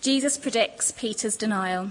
Jesus predicts Peter's denial.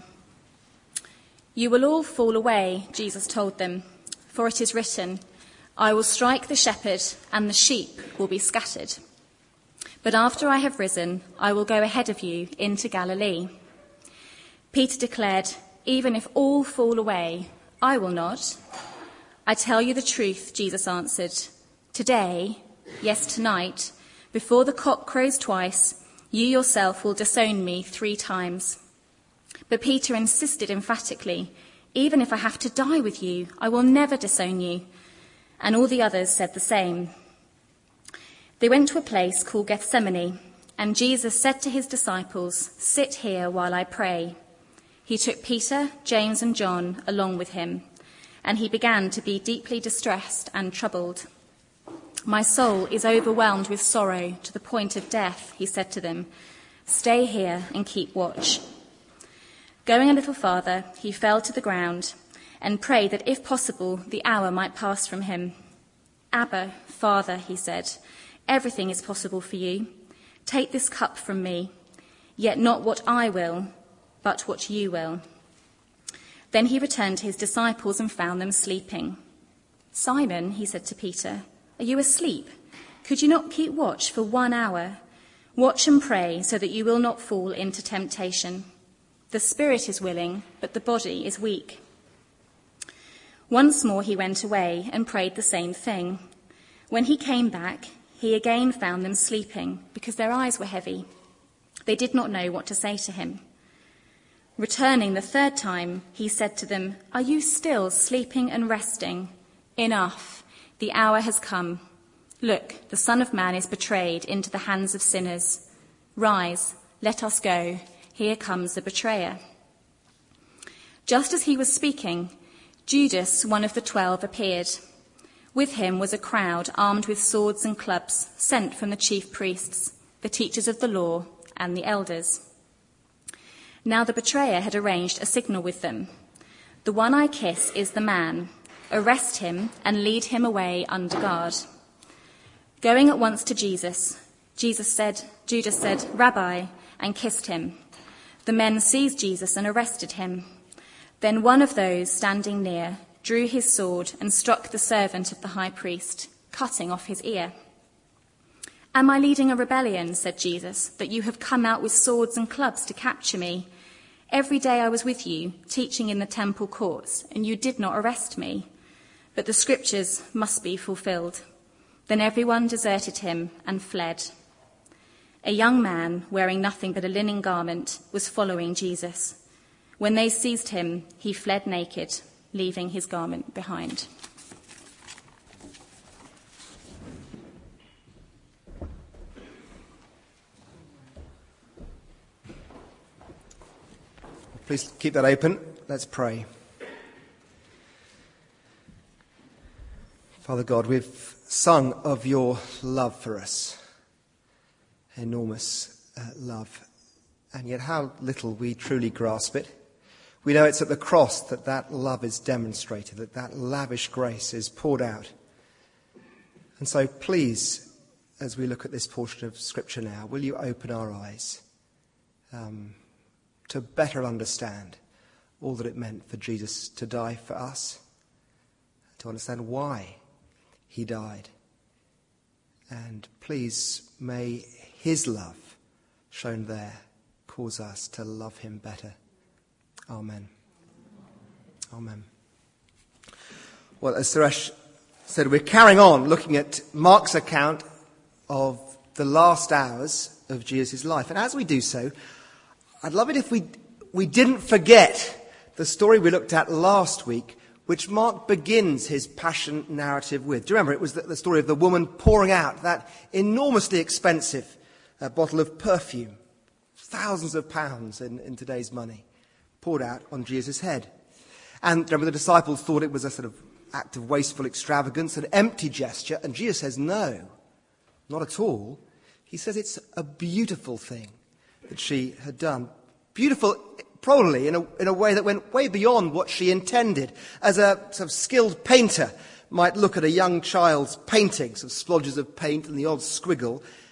"You will all fall away," Jesus told them, "for it is written, 'I will strike the shepherd and the sheep will be scattered.' But after I have risen, I will go ahead of you into Galilee." Peter declared, "Even if all fall away, I will not." "I tell you the truth," Jesus answered. "Today, yes, tonight, before the cock crows twice, you yourself will disown me 3 times. But Peter insisted emphatically, "Even if I have to die with you, I will never disown you." And all the others said the same. They went to a place called Gethsemane, and Jesus said to his disciples, "Sit here while I pray." He took Peter, James and John along with him, and he began to be deeply distressed and troubled. "My soul is overwhelmed with sorrow to the point of death," he said to them. "Stay here and keep watch." Going a little farther, he fell to the ground and prayed that if possible, the hour might pass from him. "Abba, Father," he said, "everything is possible for you. Take this cup from me, yet not what I will, but what you will." Then he returned to his disciples and found them sleeping. "Simon," he said to Peter, "are you asleep? Could you not keep watch for 1 hour? Watch and pray so that you will not fall into temptation. The spirit is willing, but the body is weak." Once more he went away and prayed the same thing. When he came back, he again found them sleeping because their eyes were heavy. They did not know what to say to him. Returning the 3rd time, he said to them, "Are you still sleeping and resting? Enough, the hour has come. Look, the Son of Man is betrayed into the hands of sinners. Rise, let us go. Here comes the betrayer." Just as he was speaking, Judas, one of the 12, appeared. With him was a crowd armed with swords and clubs, sent from the chief priests, the teachers of the law, and the elders. Now the betrayer had arranged a signal with them. "The one I kiss is the man. Arrest him and lead him away under guard." Going at once to Judas said, "Rabbi," and kissed him. The men seized Jesus and arrested him. Then one of those standing near drew his sword and struck the servant of the high priest, cutting off his ear. "Am I leading a rebellion," said Jesus, "that you have come out with swords and clubs to capture me? Every day I was with you, teaching in the temple courts, and you did not arrest me. But the scriptures must be fulfilled." Then everyone deserted him and fled. A young man, wearing nothing but a linen garment, was following Jesus. When they seized him, he fled naked, leaving his garment behind. Please keep that open. Let's pray. Father God, we've sung of your love for us. Enormous love. And yet how little we truly grasp it. We know it's at the cross that love is demonstrated, that lavish grace is poured out. And so please, as we look at this portion of Scripture now, will you open our eyes to better understand all that it meant for Jesus to die for us, to understand why he died. And please, may his love shown there cause us to love him better. Amen. Amen. Well, as Suresh said, we're carrying on looking at Mark's account of the last hours of Jesus' life. And as we do so, I'd love it if we didn't forget the story we looked at last week, which Mark begins his passion narrative with. Do you remember? It was the story of the woman pouring out that enormously expensive bottle of perfume, thousands of pounds in today's money, poured out on Jesus' head. And remember, the disciples thought it was a sort of act of wasteful extravagance, an empty gesture. And Jesus says, no, not at all. He says it's a beautiful thing that she had done. Beautiful, probably, in a way that went way beyond what she intended. As a sort of skilled painter might look at a young child's painting, some splodges of paint and the odd squiggle,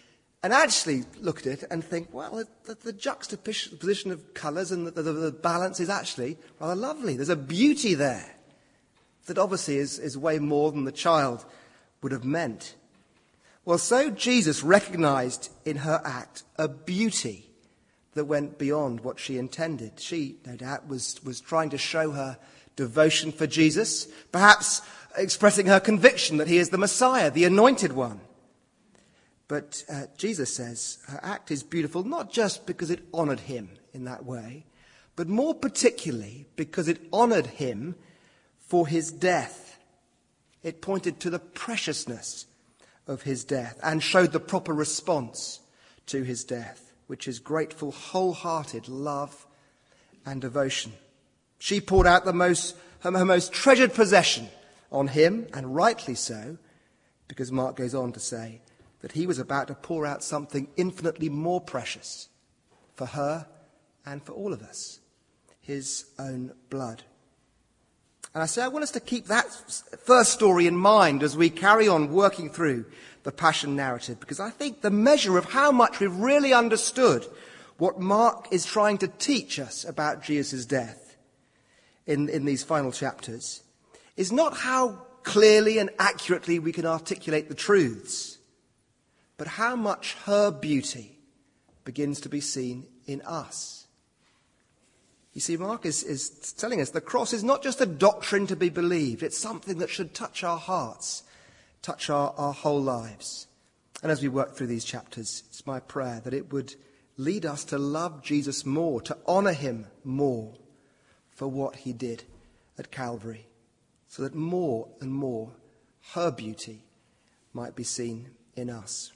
and actually look at it and think, well, the juxtaposition of colours and the balance is actually rather lovely. There's a beauty there that obviously is way more than the child would have meant. Well, so Jesus recognised in her act a beauty that went beyond what she intended. She, no doubt, was trying to show her devotion for Jesus, perhaps expressing her conviction that he is the Messiah, the anointed one. But Jesus says her act is beautiful not just because it honoured him in that way, but more particularly because it honoured him for his death. It pointed to the preciousness of his death and showed the proper response to his death, which is grateful, wholehearted love and devotion. She poured out her most treasured possession on him, and rightly so, because Mark goes on to say that he was about to pour out something infinitely more precious for her and for all of us, his own blood. And I say I want us to keep that first story in mind as we carry on working through the Passion narrative, because I think the measure of how much we've really understood what Mark is trying to teach us about Jesus' death in these final chapters is not how clearly and accurately we can articulate the truths, but how much her beauty begins to be seen in us. You see, Mark is telling us the cross is not just a doctrine to be believed. It's something that should touch our hearts, touch our whole lives. And as we work through these chapters, it's my prayer that it would lead us to love Jesus more, to honour him more for what he did at Calvary, so that more and more her beauty might be seen in us.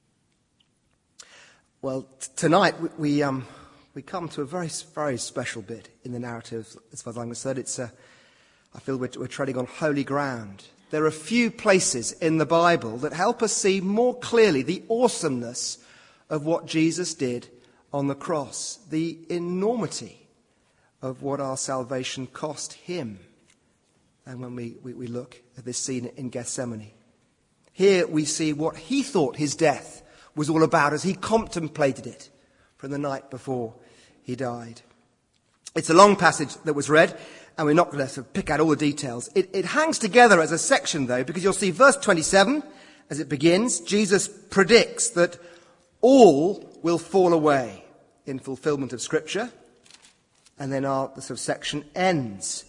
Well, tonight we come to a very, very special bit in the narrative, as far as I'm concerned. I feel we're treading on holy ground. There are few places in the Bible that help us see more clearly the awesomeness of what Jesus did on the cross, the enormity of what our salvation cost him. And when we look at this scene in Gethsemane, here we see what he thought his death was all about as he contemplated it from the night before he died. It's a long passage that was read, and we're not going to sort of pick out all the details. It hangs together as a section, though, because you'll see verse 27, as it begins, Jesus predicts that all will fall away in fulfillment of Scripture. And then the sort of section ends.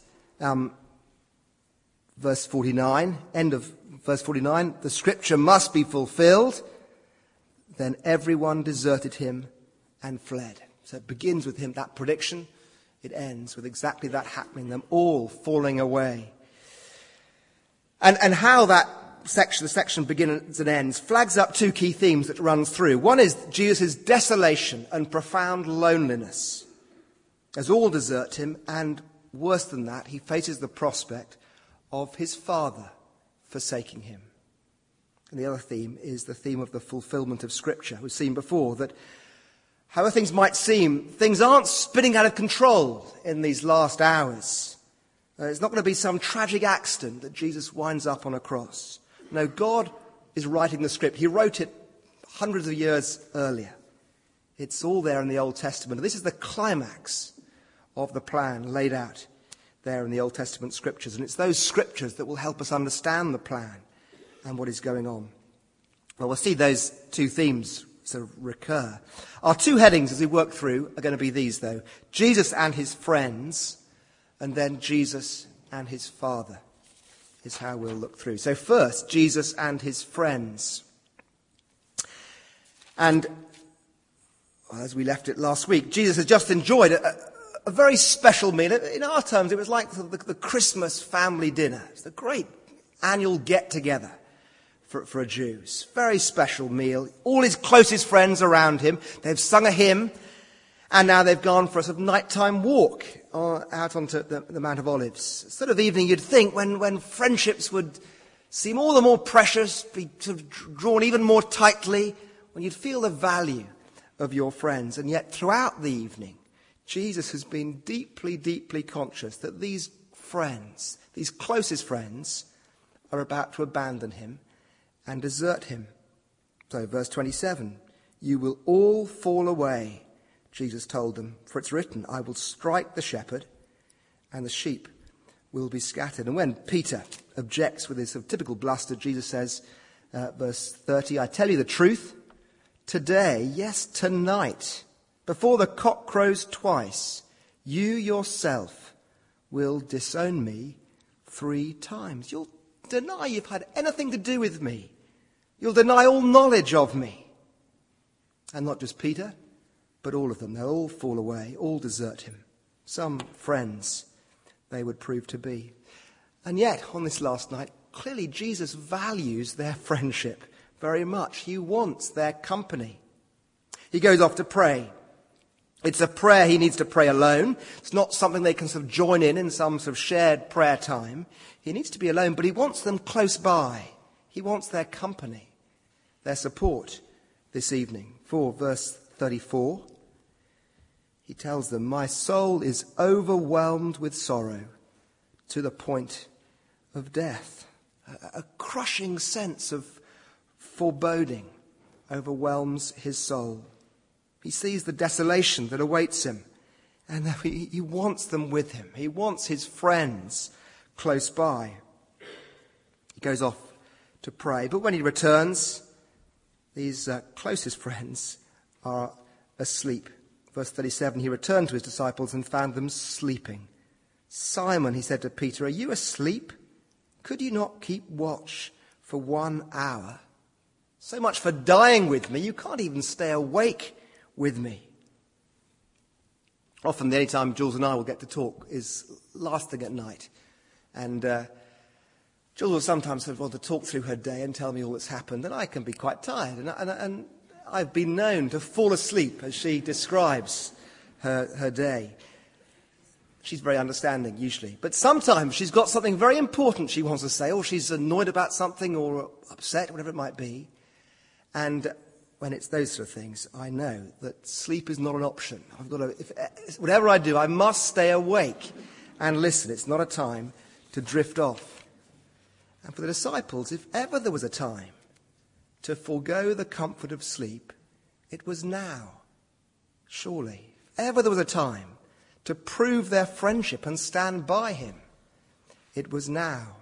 Verse 49, end of verse 49, the Scripture must be fulfilled. Then everyone deserted him and fled. So it begins with him, that prediction. It ends with exactly that happening, them all falling away. And how that section, the section begins and ends, flags up two key themes that runs through. One is Jesus' desolation and profound loneliness, as all desert him, and worse than that, he faces the prospect of his Father forsaking him. And the other theme is the theme of the fulfillment of Scripture. We've seen before that however things might seem, things aren't spinning out of control in these last hours. It's not going to be some tragic accident that Jesus winds up on a cross. No, God is writing the script. He wrote it hundreds of years earlier. It's all there in the Old Testament. This is the climax of the plan laid out there in the Old Testament scriptures. And it's those scriptures that will help us understand the plan and what is going on. Well, we'll see those two themes sort of recur. Our two headings as we work through are going to be these, though. Jesus and his friends, and then Jesus and his Father is how we'll look through. So first, Jesus and his friends. And as we left it last week, Jesus has just enjoyed a very special meal. In our terms, it was like the Christmas family dinner. It's the great annual get-together for a Jew. It's a very special meal. All his closest friends around him. They've sung a hymn, and now they've gone for a sort of nighttime walk out onto the Mount of Olives. Sort of evening you'd think when friendships would seem all the more precious, be sort of drawn even more tightly, when you'd feel the value of your friends. And yet throughout the evening, Jesus has been deeply, deeply conscious that these friends, these closest friends, are about to abandon him and desert him. So verse 27, You will all fall away, Jesus told them, for it's written, I will strike the shepherd and the sheep will be scattered. And when Peter objects with his sort of typical bluster, Jesus says, verse 30, I tell you the truth, today, yes, tonight, before the cock crows twice, you yourself will disown me 3 times. You'll deny you've had anything to do with me. You'll deny all knowledge of me. And not just Peter, but all of them. They'll all fall away, all desert him. Some friends they would prove to be. And yet, on this last night, clearly Jesus values their friendship very much. He wants their company. He goes off to pray. It's a prayer he needs to pray alone. It's not something they can sort of join in some sort of shared prayer time. He needs to be alone, but he wants them close by. He wants their company, their support this evening. For verse 34, he tells them, my soul is overwhelmed with sorrow to the point of death. A crushing sense of foreboding overwhelms his soul. He sees the desolation that awaits him, and he wants them with him. He wants his friends close by. He goes off to pray, but when he returns, these closest friends are asleep. Verse 37, he returned to his disciples and found them sleeping. Simon, he said to Peter, are you asleep? Could you not keep watch for 1 hour? So much for dying with me, you can't even stay awake with me. Often the only time Jules and I will get to talk is last thing at night. And Jules will sometimes sort of want to talk through her day and tell me all that's happened, and I can be quite tired. And I've been known to fall asleep as she describes her day. She's very understanding, usually. But sometimes she's got something very important she wants to say, or she's annoyed about something, or upset, whatever it might be. And when it's those sort of things, I know that sleep is not an option. I've got to, whatever I do, I must stay awake and listen. It's not a time to drift off. And for the disciples, if ever there was a time to forego the comfort of sleep, it was now. Surely, if ever there was a time to prove their friendship and stand by him, it was now.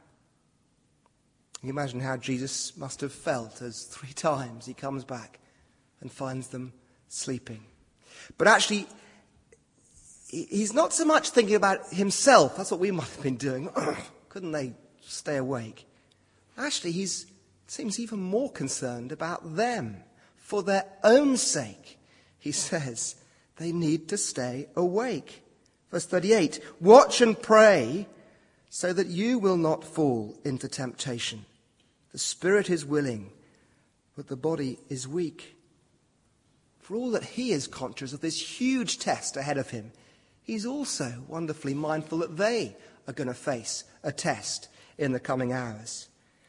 You imagine how Jesus must have felt as 3 times he comes back and finds them sleeping. But actually, he's not so much thinking about himself. That's what we might have been doing. Couldn't they stay awake? Actually, he seems even more concerned about them. For their own sake, he says, they need to stay awake. Verse 38, watch and pray so that you will not fall into temptation. The spirit is willing, but the body is weak. For all that he is conscious of this huge test ahead of him, he's also wonderfully mindful that they are going to face a test in the coming hours.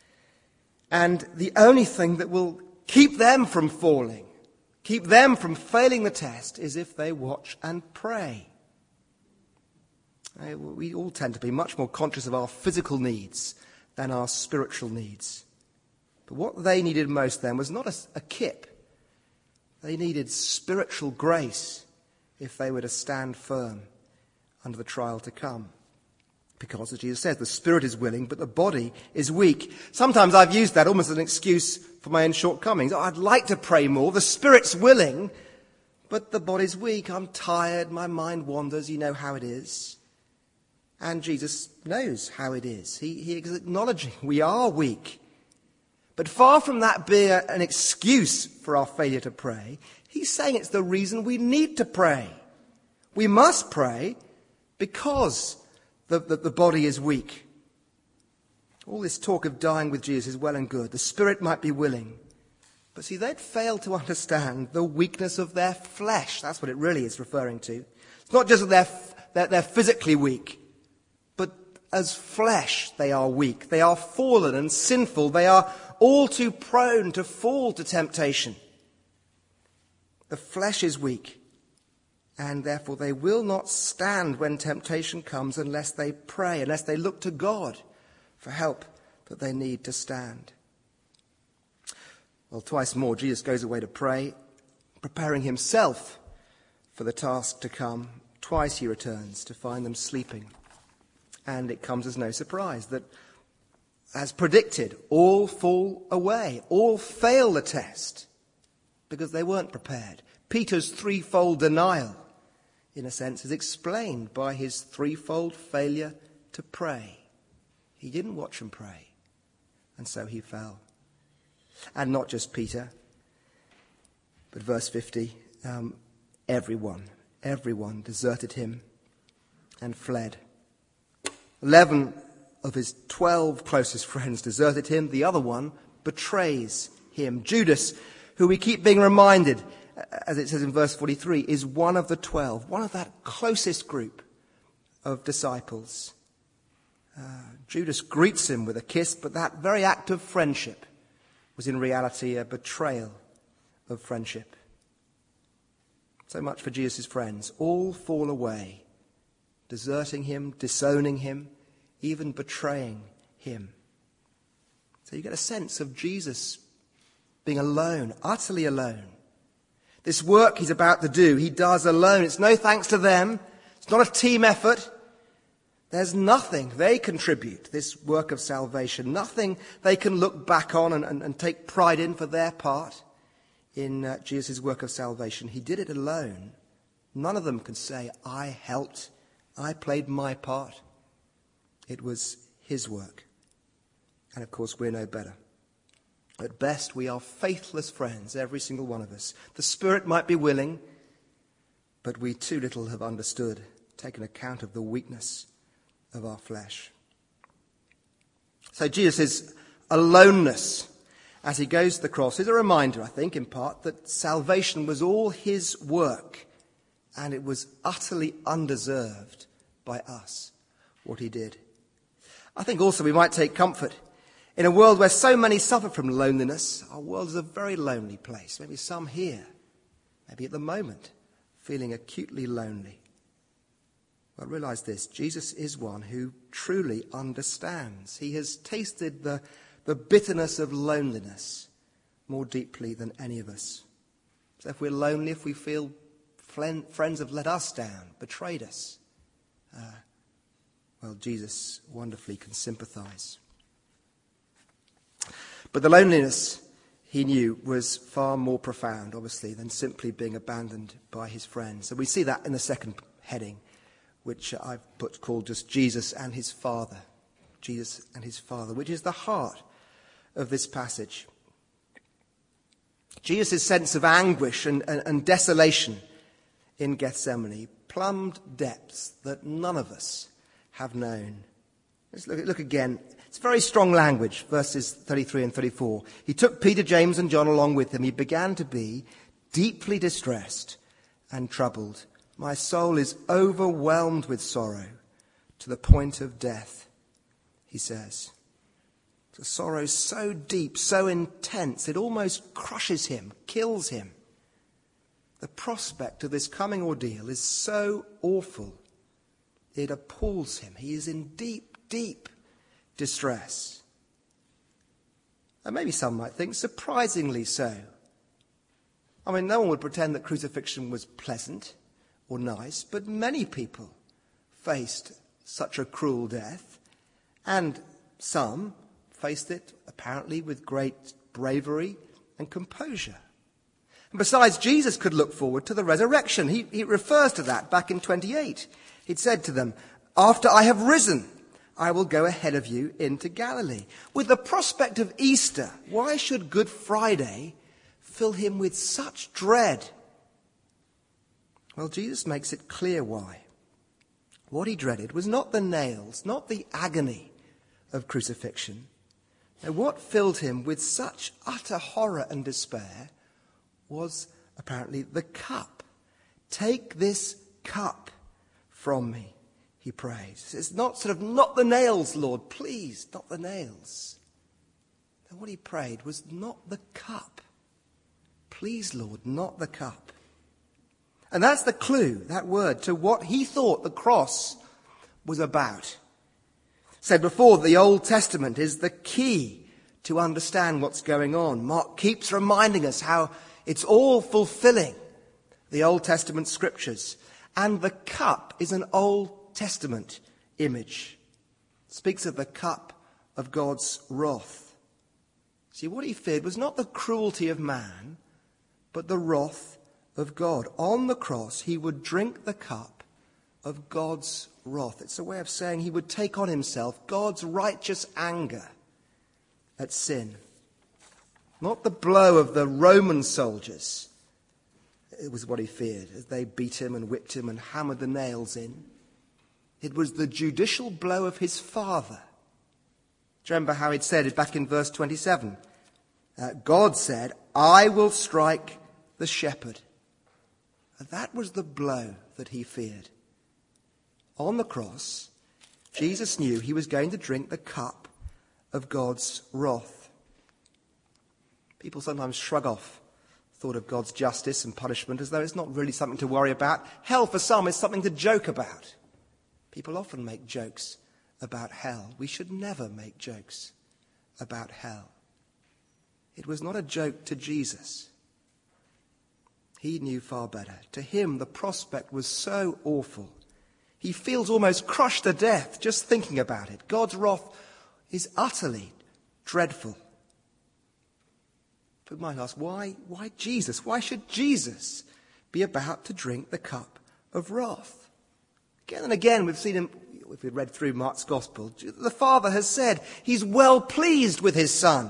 And the only thing that will keep them from falling, keep them from failing the test, is if they watch and pray. We all tend to be much more conscious of our physical needs than our spiritual needs. But what they needed most then was not a kip. They needed spiritual grace if they were to stand firm under the trial to come. Because, as Jesus says, the spirit is willing, but the body is weak. Sometimes I've used that almost as an excuse for my own shortcomings. I'd like to pray more. The spirit's willing, but the body's weak. I'm tired. My mind wanders. You know how it is. And Jesus knows how it is. He is acknowledging we are weak. But far from that being an excuse for our failure to pray, he's saying it's the reason we need to pray. We must pray because the body is weak. All this talk of dying with Jesus is well and good. The spirit might be willing. But see, they'd failed to understand the weakness of their flesh. That's what it really is referring to. It's not just that they're physically weak, but as flesh they are weak. They are fallen and sinful. They are all too prone to fall to temptation. The flesh is weak, and therefore they will not stand when temptation comes unless they pray, unless they look to God for help that they need to stand. Well, twice more, Jesus goes away to pray. preparing himself for the task to come. Twice he returns to find them sleeping. And it comes as no surprise that, as predicted, all fall away, all fail the test because they weren't prepared. Peter's threefold denial, in a sense, is explained by his threefold failure to pray. He didn't watch and pray, and so he fell. And not just Peter, but verse 50, everyone deserted him and fled. 11 of his 12 closest friends deserted him. The other one betrays him. Judas, who we keep being reminded, as it says in verse 43, is one of the 12, one of that closest group of disciples. Judas greets him with a kiss, but that very act of friendship was in reality a betrayal of friendship. So much for Jesus' friends. All fall away, deserting him, disowning him, even betraying him. So you get a sense of Jesus being alone, utterly alone. This work he's about to do, he does alone. It's no thanks to them. It's not a team effort. There's nothing they contribute, this work of salvation, nothing they can look back on and take pride in for their part in Jesus' work of salvation. He did it alone. None of them can say, I helped, I played my part. It was his work. And of course, we're no better. At best, we are faithless friends, every single one of us. The Spirit might be willing, but we too little have understood, taken account of the weakness of our flesh. So Jesus' aloneness as he goes to the cross is a reminder, I think, in part, that salvation was all his work and it was utterly undeserved by us, what he did. I think also we might take comfort in a world where so many suffer from loneliness. Our world is a very lonely place. Maybe some here, maybe at the moment, feeling acutely lonely. Well, realize this, Jesus is one who truly understands. He has tasted the bitterness of loneliness more deeply than any of us. So if we're lonely, if we feel friends have let us down, betrayed us, well, Jesus wonderfully can sympathize. But the loneliness, he knew, was far more profound, obviously, than simply being abandoned by his friends. So we see that in the second heading, which I've called just Jesus and his Father. Jesus and his Father, which is the heart of this passage. Jesus' sense of anguish and desolation in Gethsemane plumbed depths that none of us have known. Let's look again. It's very strong language, verses 33 and 34. He took Peter, James, and John along with him. He began to be deeply distressed and troubled. My soul is overwhelmed with sorrow to the point of death, he says. The sorrow so deep, so intense, it almost crushes him, kills him. The prospect of this coming ordeal is so awful, it appalls him. He is in deep, deep distress. And maybe some might think surprisingly so. I mean, no one would pretend that crucifixion was pleasant or nice, but many people faced such a cruel death, and some faced it apparently with great bravery and composure. And besides, Jesus could look forward to the resurrection. He refers to that back in 28. He'd said to them, after I have risen, I will go ahead of you into Galilee. With the prospect of Easter, why should Good Friday fill him with such dread? Well, Jesus makes it clear why. What he dreaded was not the nails, not the agony of crucifixion. No, what filled him with such utter horror and despair was apparently the cup. Take this cup from me, he prays. It's not not the nails, Lord, please, not the nails. And what he prayed was not the cup. Please, Lord, not the cup. And that's the clue, that word, to what he thought the cross was about. Said before, the Old Testament is the key to understand what's going on. Mark keeps reminding us how it's all fulfilling the Old Testament scriptures. And the cup is an Old Testament image. It speaks of the cup of God's wrath. See, what he feared was not the cruelty of man, but the wrath of God. On the cross, he would drink the cup of God's wrath. It's a way of saying he would take on himself God's righteous anger at sin. Not the blow of the Roman soldiers. It was what he feared as they beat him and whipped him and hammered the nails in. It was the judicial blow of his Father. Do you remember how he'd said it back in verse 27? God said, I will strike the shepherd. And that was the blow that he feared. On the cross, Jesus knew he was going to drink the cup of God's wrath. People sometimes shrug off the thought of God's justice and punishment as though it's not really something to worry about. Hell for some is something to joke about. People often make jokes about hell. We should never make jokes about hell. It was not a joke to Jesus. He knew far better. To him, the prospect was so awful. He feels almost crushed to death just thinking about it. God's wrath is utterly dreadful. But we might ask, why Jesus? Why should Jesus be about to drink the cup of wrath? Again and again, we've seen him, if we've read through Mark's Gospel, the Father has said he's well pleased with his Son.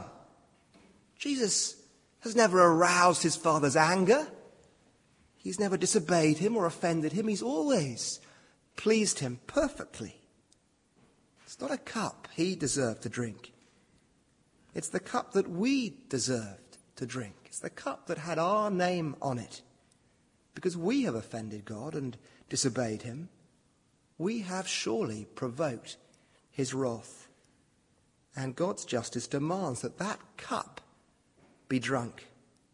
Jesus has never aroused his Father's anger. He's never disobeyed him or offended him. He's always pleased him perfectly. It's not a cup he deserved to drink. It's the cup that we deserved to drink. It's the cup that had our name on it. Because we have offended God and disobeyed him, we have surely provoked his wrath. And God's justice demands that that cup be drunk.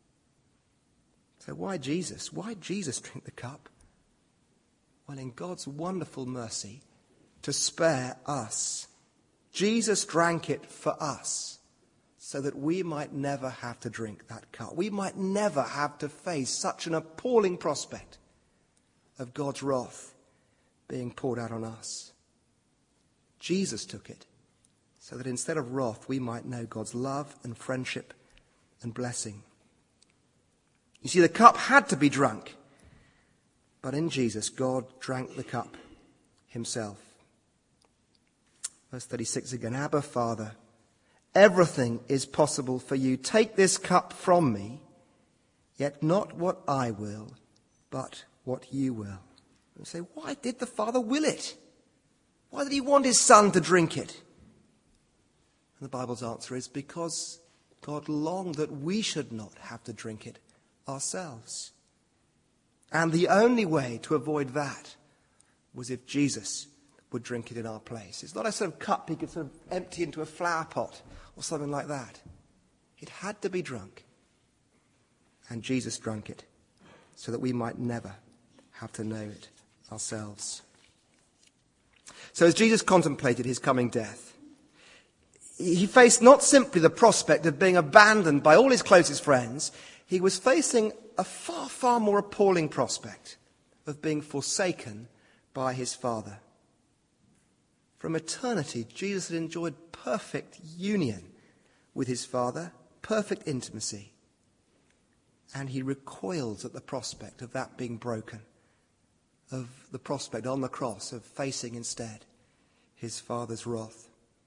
So why Jesus? Why Jesus drink the cup? Well, in God's wonderful mercy to spare us. Jesus drank it for us so that we might never have to drink that cup. We might never have to face such an appalling prospect of God's wrath being poured out on us. Jesus took it so that instead of wrath, we might know God's love and friendship and blessing. You see, the cup had to be drunk. But in Jesus, God drank the cup himself. Verse 36 again. Abba, Father, everything is possible for you. Take this cup from me, yet not what I will, but what you will. And say, why did the Father will it? Why did he want his Son to drink it? And the Bible's answer is because God longed that we should not have to drink it ourselves. And the only way to avoid that was if Jesus would drink it in our place. It's not a sort of cup he could sort of empty into a flower pot or something like that. It had to be drunk. And Jesus drank it so that we might never have to know it ourselves. So as Jesus contemplated his coming death, he faced not simply the prospect of being abandoned by all his closest friends, he was facing a far, far more appalling prospect of being forsaken by his Father. From eternity, Jesus had enjoyed perfect union with his Father, perfect intimacy. And he recoils at the prospect of that being broken, of the prospect on the cross of facing instead his Father's wrath.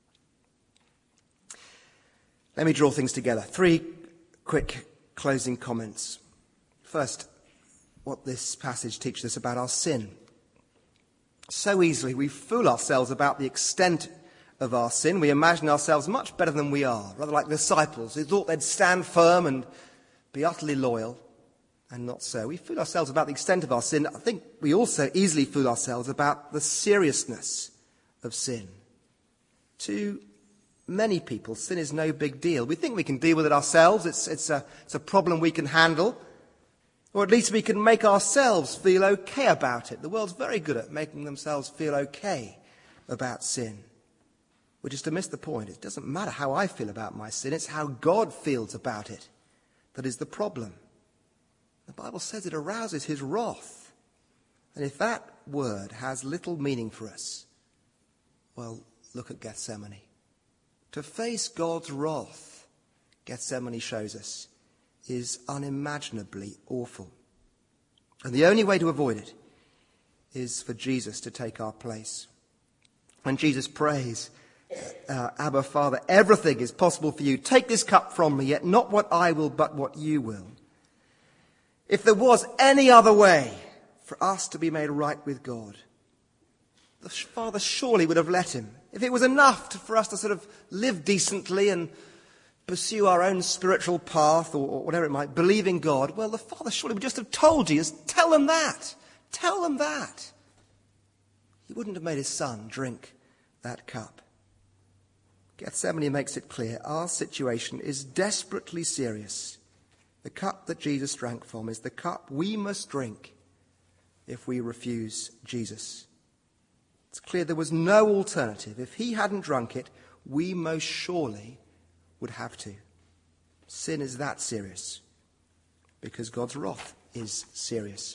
Let me draw things together. 3 quick closing comments. First, what this passage teaches us about our sin. So easily we fool ourselves about the extent of our sin. We imagine ourselves much better than we are, rather like the disciples who thought they'd stand firm and be utterly loyal, and not so. We fool ourselves about the extent of our sin. I think we also easily fool ourselves about the seriousness of sin. To many people, sin is no big deal. We think we can deal with it ourselves. It's a problem we can handle. Or at least we can make ourselves feel okay about it. The world's very good at making themselves feel okay about sin. Which is to miss the point. It doesn't matter how I feel about my sin. It's how God feels about it that is the problem. The Bible says it arouses his wrath. And if that word has little meaning for us, well, look at Gethsemane. To face God's wrath, Gethsemane shows us, is unimaginably awful. And the only way to avoid it is for Jesus to take our place. When Jesus prays, Abba, Father, everything is possible for you. Take this cup from me, yet not what I will, but what you will. If there was any other way for us to be made right with God, the Father surely would have let him. If it was enough for us to sort of live decently and pursue our own spiritual path or whatever it might, believe in God, well, the Father surely would just have told Jesus, tell them that. Tell them that. He wouldn't have made his son drink that cup. Gethsemane makes it clear our situation is desperately serious. The cup that Jesus drank from is the cup we must drink if we refuse Jesus. It's clear there was no alternative. If he hadn't drunk it, we most surely would have to. Sin is that serious because God's wrath is serious.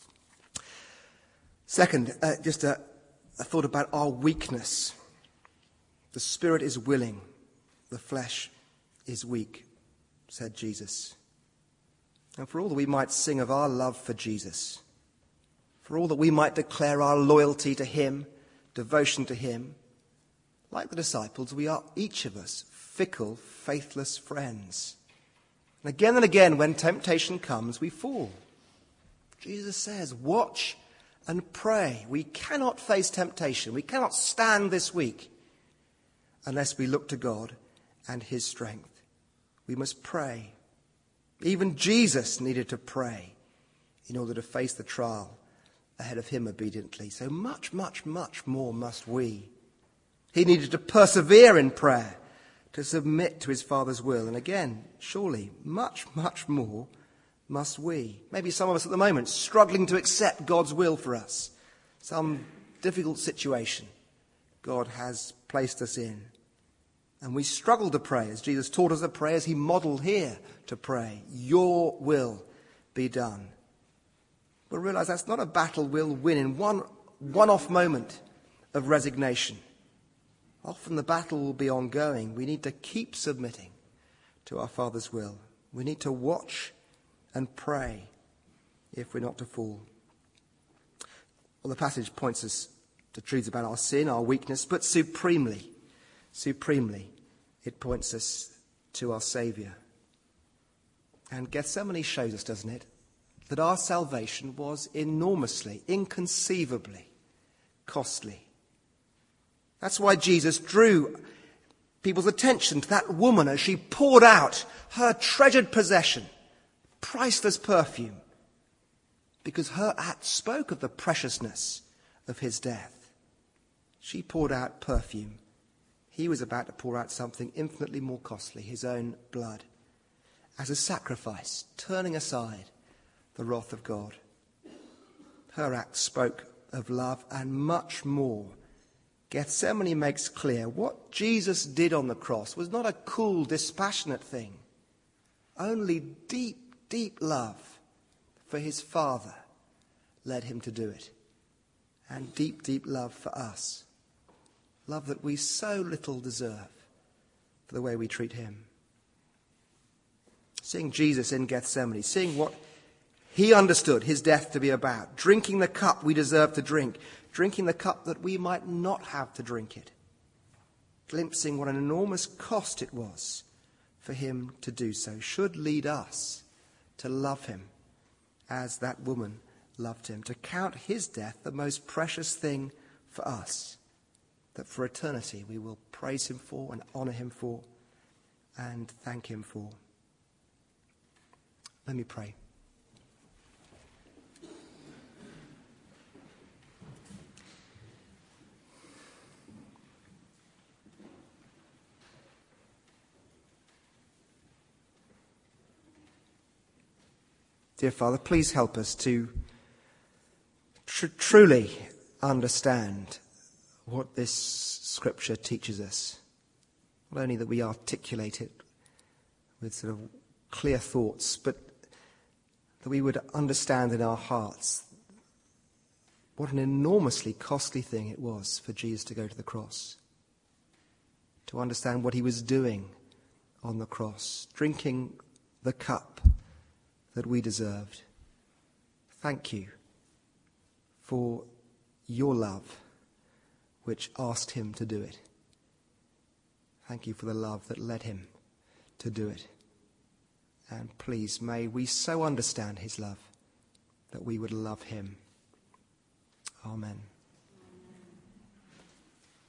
Second, just a thought about our weakness. The spirit is willing, the flesh is weak, said Jesus. And for all that we might sing of our love for Jesus, for all that we might declare our loyalty to him, devotion to him, like the disciples, we are each of us fickle, faithless friends. And again, when temptation comes, we fall. Jesus says, watch and pray. We cannot face temptation. We cannot stand this week unless we look to God and his strength. We must pray. Even Jesus needed to pray in order to face the trial ahead of him obediently. So much, much, much more must we. He needed to persevere in prayer, to submit to his Father's will. And again, surely, much, much more must we. Maybe some of us at the moment struggling to accept God's will for us. Some difficult situation God has placed us in. And we struggle to pray as Jesus taught us to pray, as he modelled here to pray. Your will be done. But realise that's not a battle we'll win in one-off moment of resignation. Often the battle will be ongoing. We need to keep submitting to our Father's will. We need to watch and pray if we're not to fall. Well, the passage points us to truths about our sin, our weakness, but supremely, it points us to our Saviour. And Gethsemane shows us, doesn't it, that our salvation was enormously, inconceivably costly. That's why Jesus drew people's attention to that woman as she poured out her treasured possession, priceless perfume, because her act spoke of the preciousness of his death. She poured out perfume. He was about to pour out something infinitely more costly, his own blood, as a sacrifice, turning aside the wrath of God. Her act spoke of love and much more. Gethsemane makes clear what Jesus did on the cross was not a cool, dispassionate thing. Only deep, deep love for his Father led him to do it. And deep, deep love for us. Love that we so little deserve for the way we treat him. Seeing Jesus in Gethsemane, seeing what he understood his death to be about, drinking the cup we deserve to drink, drinking the cup that we might not have to drink it, glimpsing what an enormous cost it was for him to do so, should lead us to love him as that woman loved him, to count his death the most precious thing for us, that for eternity we will praise him for and honour him for and thank him for. Let me pray. Dear Father, please help us to truly understand what this scripture teaches us. Not only that we articulate it with sort of clear thoughts, but that we would understand in our hearts what an enormously costly thing it was for Jesus to go to the cross, to understand what he was doing on the cross, drinking the cup that we deserved. Thank you for your love, which asked him to do it. Thank you for the love that led him to do it. And please, may we so understand his love that we would love him. Amen.